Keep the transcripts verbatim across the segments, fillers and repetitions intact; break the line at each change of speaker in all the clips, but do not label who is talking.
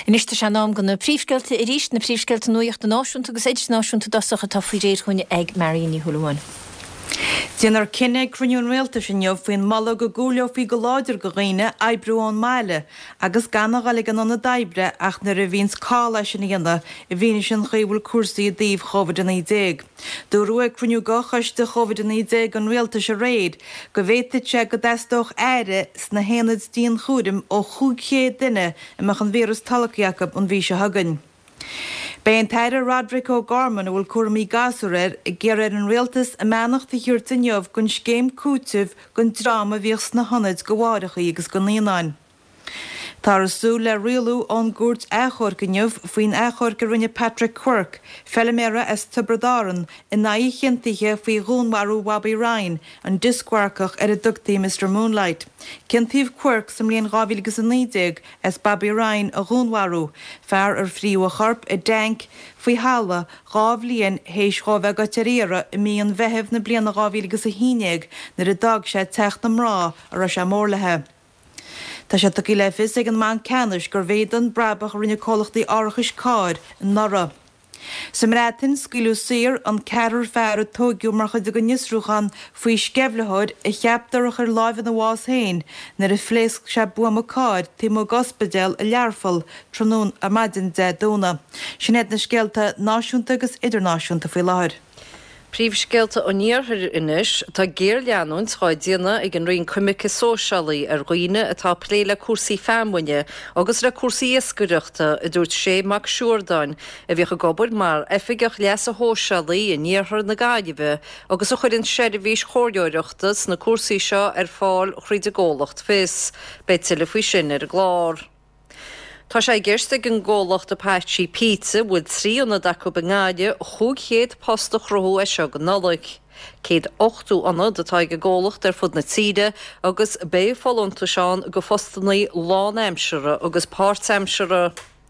In iste se nám gan na príomhsceilte i ríist na príomhsceilte nuacht na náisiúnta agus éidir náisiúnta dosacha tá faoi réir chuine ag Marianí Huluáin.
Déanar cinenne cruniún réalta sin neamh faoin mala go gúleo faoi go láidir go ghaoine ebrúán meile, agus ganna galig an anna daibre ach na ra bhíns cála sin íana i bhíine sin chaibhfuil cuasaí a daobh chovid in éideag. Dú ruaig cruniú gachas de chovid in éideag an réalta se réad, go bhéite se go destoch éire sna héanaid díon chúdim ó chúchéad duine amach an vírus talachíachab an bhí se hagann. Bein teire Roderick O'Gorman bhfuil cuairmí gasúir i ggéiread an réaltas a meannacht a thiúirta neamh gon scéim cútibh gon drama bhíos na hanaid go bháidecha agus go líonáin. Tá sú le rialú an gúirt éachor go neamh faoin éachor go rinne Patrick Quirk, fellimméra as tubradáran i naí chintaithe faoi gúnmarú Bobby Ryan an discuarcach ar a dugtaí Mister Moonlight. Cintíomh Quirk sam líon gábhílagus an nídeag as Bobby Ryan a gúnmarú, fear ar fríú a charp i dank faoi halba gábhlíon hééis gábheith go teíire i mí an bheitheh na bliana gábhílagus a híineag nar a dag sé techt am rá ar a sé mórlathe. Tá sé tuí le fis ag an man ceannis gur bhéad an brabach rinne cólachtaí áirithis cáir in Nara. Sa mrátain sciúlú sir an cearar fearú tógiú mar chuid go níosrúchan faoi sceblethid i cheaptarach ar láimh na bhás hain nar a phléasc se buam cáid tí mo gospedal a learfal trónún a maidin de dúna. Sinnéad na scealta náisiúnta agus idirnáisiúnta faoi láthir.
Príomhsceilte ó níorthir inis tá géir leanún cháidíana ag an rion cuimice sóisialaí ar ghoine atá pléile cuasaí feamhaine agus ra cuasaí iscuireachta i dúirt sé mac siúrdáin a bhíocha gobar mar efigech leas a hóisialaí i níorthir na gaiideh agus a chuirinn seirbhís chóireoireachtas na cuasaí seo ar fáil chríide ggólacht fis, beitiile faoi sin ar glár. Tá sé ggéirste an ggólacht a páití pizza bhfuil tríúna dacu bangáide chúgchéad posta chruthú é seo go nulaigh. Céad ochtú anna datá go ggólacht ar fud na tíide agus bé fallúnta seán go fostannaí lán-aimsere agus páirt-aimsere.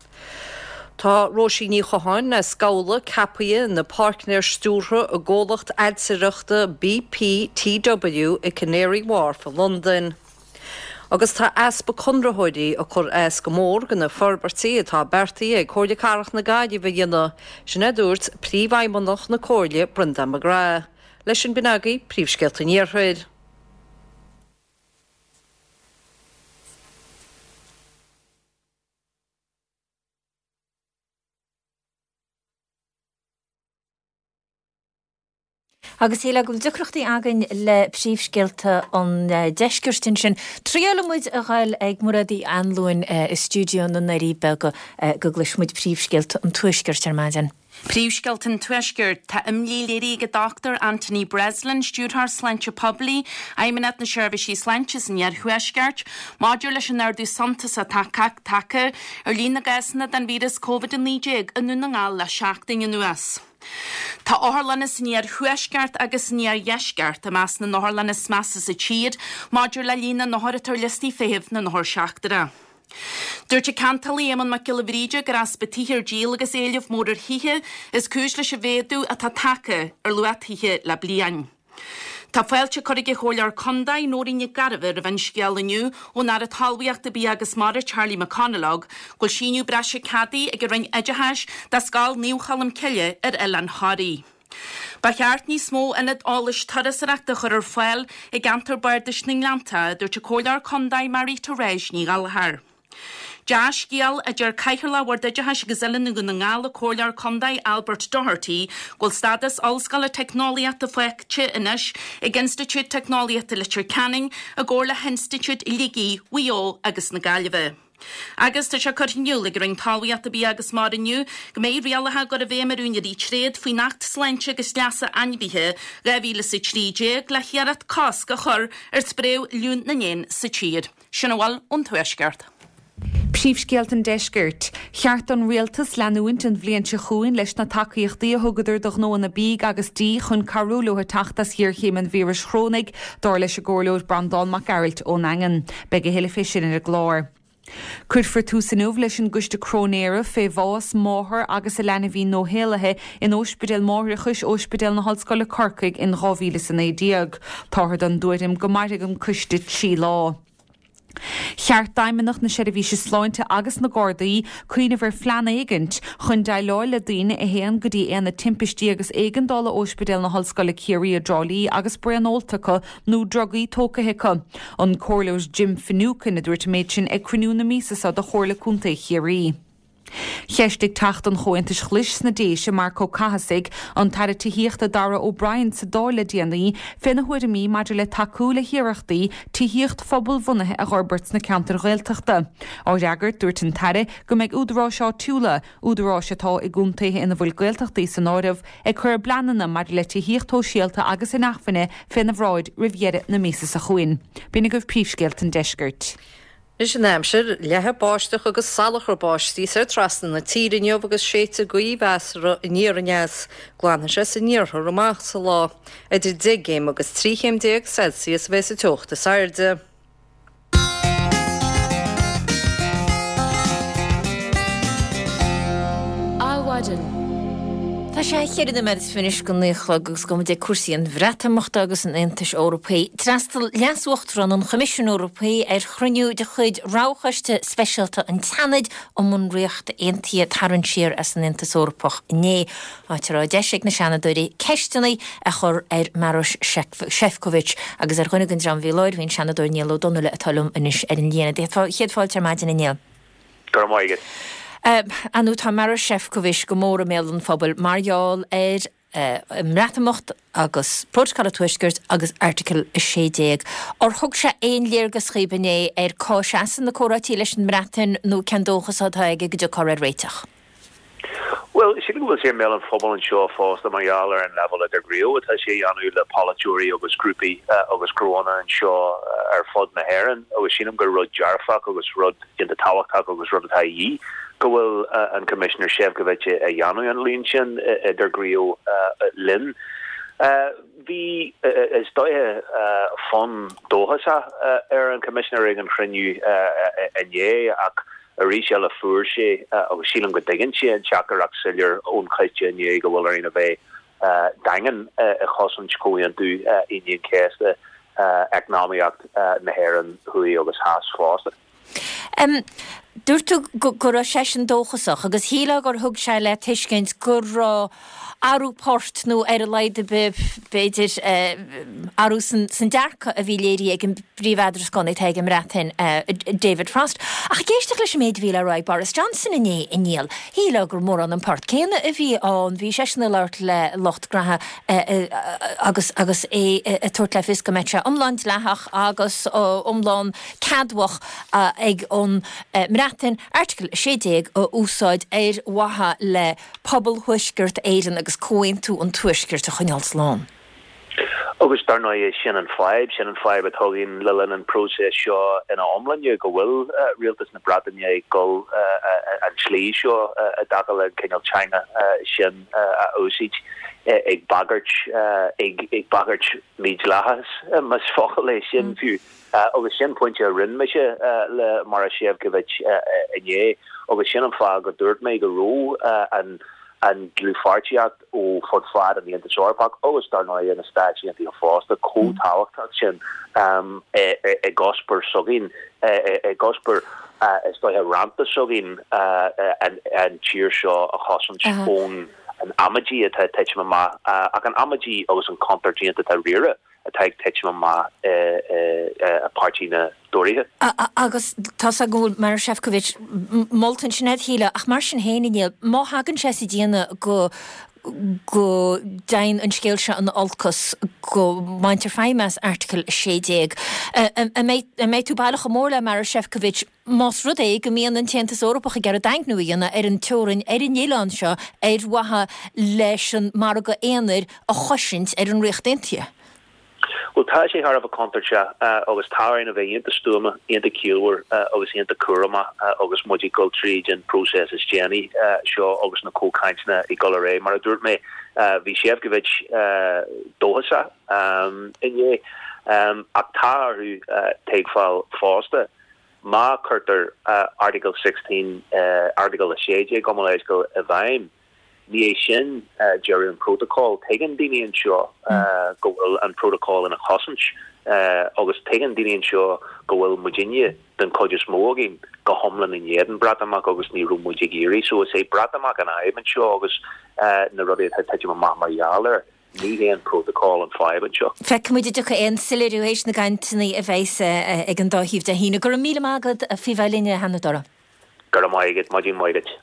Tá Róisí ní choáin na scála capaí na Parknéir stúrtha a ggólacht aidsireachta B P T W i Canary Wharf a London. Agus tá aspa chundrathóidí a chur as go mór gan na forbartaí atá bertaí ag cóirde carach na gaiide bh dhéanana sin dúirt príomhhaimmonach na cóirle Brenda McGrath. Leis sin binagaí príomhsceilte níorthuid.
Agus éile go ducrochtaí agan le príomhsceilte an deiscirstin sin. Tríalamuid a ghail ag muradí anlúin i stúdio na naríbe go go gluismuid príomhsceilte an tuaiscirt ar maidin.
Príomhsceilte tuaiscirt tá imlíléirí go Doctor Anthony Breslin stúrthar sláinte poblí aimimead na seirbhísí sláintes in ar thuaisceart, máidir leis an ardú santas a tacaach taca ar lína gasanna den vírus COVID nineteen in nuna ngáil le seachtain in nuas. Tá áthlannas níar thuaisceart agus níar dheisceart a meas na náthlannas measa sa tíad, máidir le lína náthratar listí féhimh na náthir seachtara. Dúirte cantalí éman mac gilabríide gur as betíhir díal agus éileh mór hithe is cúis leis a bhéadú a tá taca ar luathíthe le bliain. Tá fáilte chuige hólar condaí nóíine garabhar a bhain scealaniu ó nar a talhaíocht a bí agus mar Charlie McConnellag, goil síniu breise cadí ag rain idehais de scáil níomchalam ciile ar Ellen Hardy. Ba cheart ní smó inad ális tarasarachta chur ar fáil ag antar bardis Ninglanta dúirte cólar condaí Marita Réis ní galthar. Josh Gial a jar caiithla war deja has gazellen gun ngala cólar condaí Albert Doherty gol status allscala technoliaat the fleck chi inish against the chit technoliaat the litter canning a gorla henstitute iligi wio agus na galve. Agus tá se chuirniu le ring talhaíocht a bí agus mar inniu, go méid rialathe go a bhéh marúne í tréad faoi nacht sleinte agus leasa ainmhíthe le bhíle sa trídé le chearat cás go chur ar spréw lún na nén sa tíad. Sinna bhil ón tuaisceart.
Príomhsceilte an deiscirt, cheart an rialtas leanúint an bhliainte chuin leis na tacaíochtaí a thugadidir do nó na bíg agus tí chun carúlóthe tachtas hir chéman vírus chrónig dár leis a ggóirleúir Brandán mac Garalt ón Angan, beag a héile fisin in a glár. Cuid for túsanúh leis an guiste crónéire fé bhás máthair agus a lena bhí nóhéalathe in Ospidéal Mórachais Ospidéal na Hallscoile Corcaig in dhá mhíle san éideag, táthar an dúirim go maireigim cuiste sí lá. Cheart daimimeach na séir bhí se sláinte agus na Gordaí chuoine bhar fleanna éigent chun daáil le daine a héan go dtí ana timpistí agus éigendála ospedal na hallscoile Ciarí a Drolí agus breanoltacha nó drogaí tócathacha. An cóirleos Jim Finucin a dúirt méid sin ag cruinú na mísasa de chóirla cúnta Ciarí. Cheistig tacht an chointis chlis na déise mar có cahasig an tar tíhíochtta Dara O'Brien sa dála déanaí fina chuir mí maidir le takeúla hiireachtaí tíhíocht fphobal bhunaithe a Roberts na Ceantar Ghaeltachta. Á reagart dúirt an taire go méid údarrá seo túla údarrá setá i gúntaithe ina bhfuil Gaeltachtaí san áirimh ag chuir blananna maidir le tíhíochttó síalta agus in nachfanne fina bhráid riviere na mísa sa chuin. Bína goh príomhscéalt an deisgurt.
Is an amsir lethe báisteach agus salachar báistí sé trasna na tírinneomh agus séite goí bheasra i níorneas glána sé sa níortha romach sa lá. Idir digéim agus tríchéim déag Celsius bheits a tuachta sairde.
Áhaidan. Tá sé chéad na meris finis go nuchla agus go de cuasaí an bhreatamachta agus an Intais Eorpaí. Trastal leasúchtran an Comisiún Eorpaí ar chruniú de chuid ráchaiste speisialta an tanid om mun riocht aontaí tarann siar as an Intais Eorpach né. Áitirá deisiigh na seanadúirí ceistanaí a chur ar Maroš Šefčovič agus ar chunig an dram bhí leir hín seanadúir Níl O'Donnell a talm inis ar an dhéana. Chéad fáilte maidin na Níl.
Gur maigad.
Uh, anú tá Maroš Šefčovič go móra mélan phobal margheall ar uh, mreatamocht agus prótocol tuisgurt agus article sé déag. Or thug sé aon léargus chríbané ar cá seasan na córatí leis an mreatain nó ceandóchas atá ag go de choir réiteach.
Well, si bhfuil sé mé an phobal an seo fásta margheall ar an level a grío, atá sé anú le palachúí agus grúpi agus cróna an seo ar fod na hairan, agus sinam gur rud jarfach agus rud in de táhachtach agus rud atá í. Go bhfuil uh, an Commissioner Šefčovič a Janu an lín sin idir grío lin. Bhí is dóithe fan dóchasa ar an Commissioner ag an chriniú ané ach a rí se le fuair sé agus sílan go diggin sé an teachar ach silir ón chaiste ané go bhfuil ar ina bheith dagan a chosan scóíon dú iníon céasta economiacht na hairan thuí agus háas fásta.
Um, Dúirtu go ra sesin dóchasach agus híla gur thug sé le tuiscint gur arú port nó ar a leide be beidir uh, arú san, san dearcha a bhí léirí ag an bríomhadras gona teag an mreatain uh, David Frost. Ach géisteach leis méid bhí le roiid Boris Johnson in é in níl. Híla gur mór an an port céine a bhí an bhí sesin leirt le locht gratha uh, uh, agus agus é a tuairt le fisca meitre omland lethach agus uh, omlán cadwach uh, ag an uh, mreatain article sé déag ó úsáid ar watha le pobl thuisgurt éidir agus cóin tú an tuisgurt a chuneal slán.
Agus dar ná sin an five, sin an five a thuginn lilin an process seo in omlanne go bhfuil uh, realtas na Bretagne go uh, an slí seo uh, a dagal an King of China uh, sin uh, a ósít ag bagart ag ag bagart míid lehas mas fochail é sin fiú agus sin pointse a rinn me se le Maroš Šefčovič ané agus sin an fá go dúirt mé go ró an an glúfartiacht ó fod fad an the Intais Eorpach agus dar ná in a stati an the fásta có táhachtach sin um e e gospel sogin e e gospel is dóithe ramta sogin an an tíir seo a chosan spón an amaji atá teich ma ag an amaji agus an contartí atá rire atá teich ma a partína dórithe.
Agus tá a gúil mar Šefčovič moltan sinad híle ach mar sin héanaine má hagann sé sa díana go go dain an scéil se an olcas go maintar feimas article sé déag. A méid tú bailach mór le mar Šefčovič más rud é go míon an Intais Eorpach a gar a daink nuíanana ar an teorin ar an Nílan seo ar watha leis an mar go éanair a choisint ar an riocht intia.
Well, tá sé har a contarse agus táin a bheith inta stúma inta ciúir agus inta curama agus mudí goldtríd an processes Jenny seo agus na cócaintna i go ré mar a dúirt mé bhí Šefčovič dóhasa inné ach táú teagfáil fásta má chuirtar article sixteen article a séide go leis go a bhaim ní é sin Jerry an protocol tegan daine an seo go bhfuil an protocol in a chosint agus tegan daine an seo go bhfuil Virginia den codus mógin go homlan in jeden bratamak agus ní rummuti giri so sé bratamak an aiben seo agus na rudi te ma marialer ní an protocol an five seo.
Fe muidir ducha an siléis na gantnaí a bheits ag an dáhíh de hína gur mí agad a fihelinne hena dora.
Gar maiget ma maiget.